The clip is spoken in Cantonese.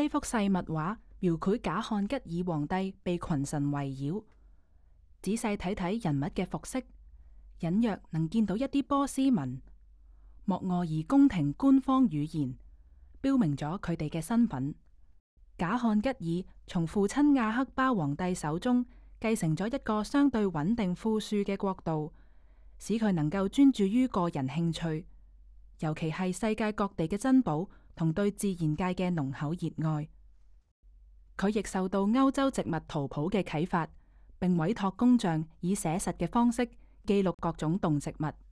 呢幅細密畫描繪賈漢吉爾皇帝被群臣圍繞，仔細睇睇人物嘅服飾，隱約能見到一啲波斯文，莫臥兒宮廷官方語言，標明咗佢哋嘅身份。賈漢吉爾從父親亞克巴皇帝手中繼承咗一個相對穩定富庶嘅國度，使佢能夠專注於個人興趣，尤其係世界各地嘅珍寶同對自然界嘅濃厚熱愛。佢亦受到歐洲植物圖譜嘅啟發，並委託工匠以寫實嘅方式記錄各種動植物。